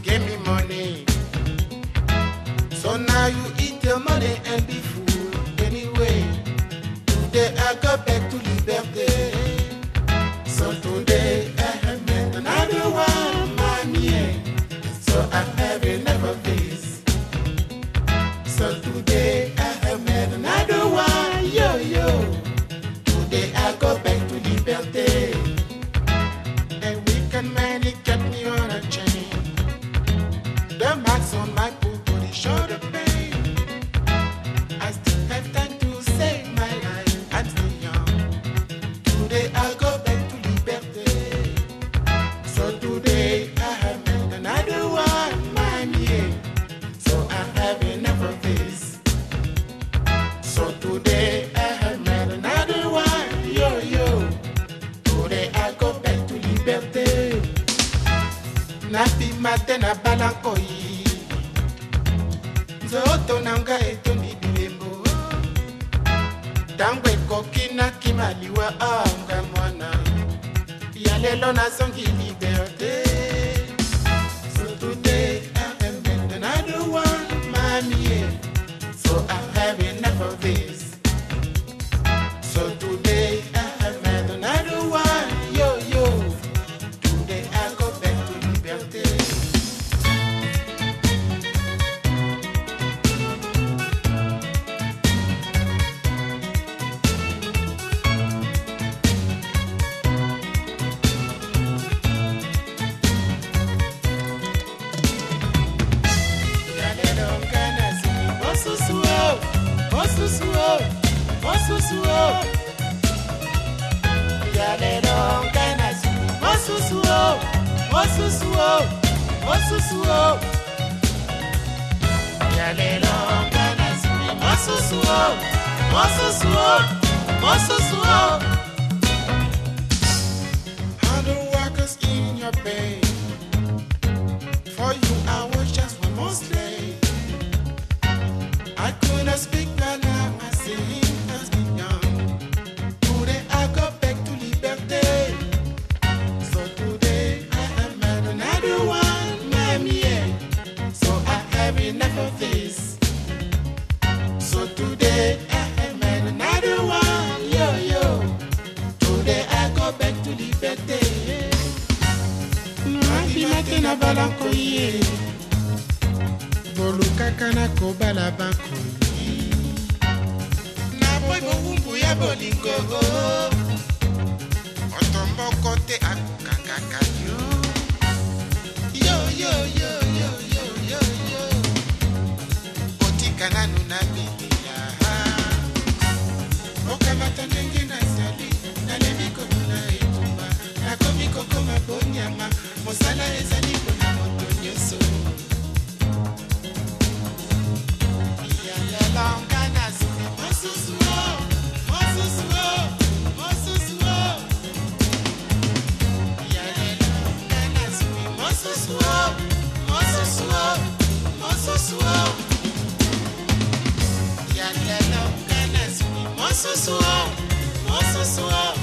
gave me money. So now you eat your money and be full anyway. Today I go back to liberté. So today I have met another one, mommy. So I'm having never this. So today I have met another one, yo yo. Today I go back to liberté. And weekend man, he kept me on a chain. The marks on my boot body show the pain. I still have time to save my life. I'm still young. Today I go back to liberté. So today I have met another one, mommy. So I'm having enough of this. So today I have met another one, yo yo. Today I go back to liberté. Napi matin na balankoi. Zoto nanga eto ni bilembo. Tangwe kokina kimaliwa anga mwana. Yalelo na songi liberté. So today I have met another one, mommy. So I'm having enough of this. So today I have met another one, yo yo. Today I go back to liberté. Hundred workers in your pay. For you I was just one more slave. I couldn't speak, but now I sing as been young. Today I go back to liberté. So today I have met another one, mommy. So I have enough of this. So today I have met another one, yo yo. Today I go back to liberté. Nabi matin balanko ye. Boluka kana kobala banko ye. Na boy bo wumbu ya bolingo. Otombo kote akukanga yo. Yo yo yo yo yo yo yo. Otikana nuna bidia. Okamata ndenge na sali. Nalebi kokuna etumba. Nakomi kokoma bonyama. Mosala ezali kona moto nyoso. Yalelongana sumi mosusuo. Mosusuo. Mosusuo. Yalelongana sumi mosusuo. Mosusuo. Mosusuo. Yalelongana sumi mosusuo. Mosusuo.